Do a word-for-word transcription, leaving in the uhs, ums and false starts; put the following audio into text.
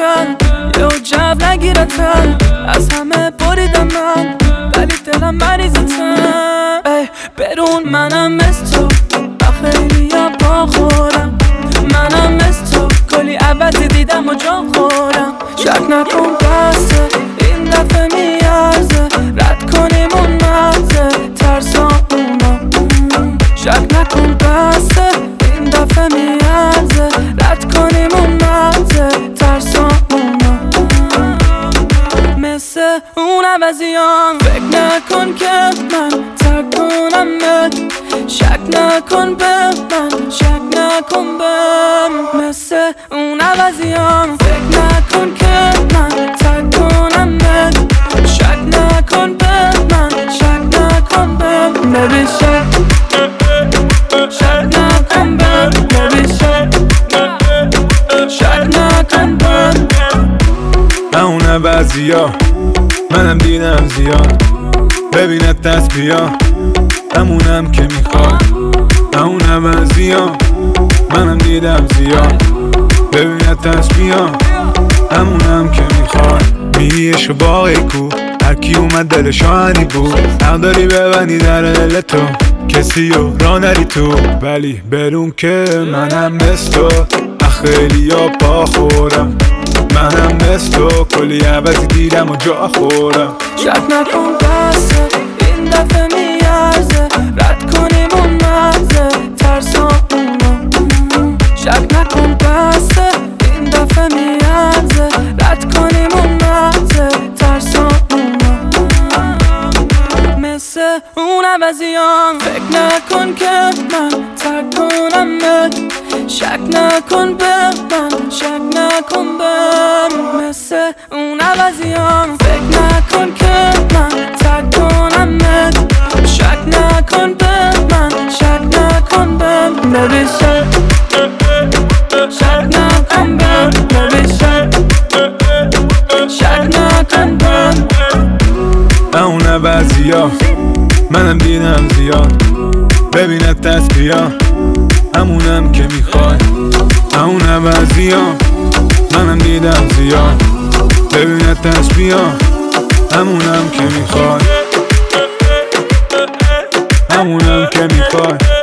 کرد یه جو نگیرتم، از همه بریدم من ولی دلم مریضتم. ای برون منم مثل تو و خیلی یا با خورم، منم مثل تو کلی عوضی دیدم و جا خورم. شک نکن بسته این دفعه میارزه، رد کنیم اون مرزه ترسامونو. شک نکن بسته این دفعه میارزه، رد کنیم اون مرزه ترسامونو. مثل اون عوضیام فکر نکن که من ترک کنمت، شک نکن به من، شک نکن بهم. مثل اون عوضیام فکر نکن که من ترک کنمت، شک نکن به من، شک نکن بهم. Baby شک شک نکن بهم، Baby شک شک نکن بهم. اون عوضیا منم دیدم زیاد، ببینت دست بیا همونم که میخواد. اون عوضیا منم دیدم زیاد، ببینت دست بیا همونم که میخواد. میش و باقی کو هرکی اومد دلش آهنی بود، حق داری ببندی در دل تو کسی رو را نری تو. ولی برون که منم مثل تو خیلی یا پا خورم، منم مثل تو کلی عوضی دیدم و جا خورم. شک نکن بسته این دفعه میارزه، رد کنیم اون مرزه ترسامونو. شک نکن بسته این دفعه میارزه، رد کنیم اون مرزه ترسامونو. مثل اون عوضیام فکر نکن که من ترک کنمت، شک نکن به من، شک نکن بهم. مثل اون عوضیام فکر نکن که من ترک کنمت، شک نکن به من، شک نکن بهم. Baby شک شک نکن بهم، Baby شک شک نکن بهم. اون عوضیا منم دیدم زیاد، ببینت دست بیا همونم که میخوای. اون عوضیا منم دیدم زیاد، ببینت دست بیا همونم که میخوای، همونم که میخوای.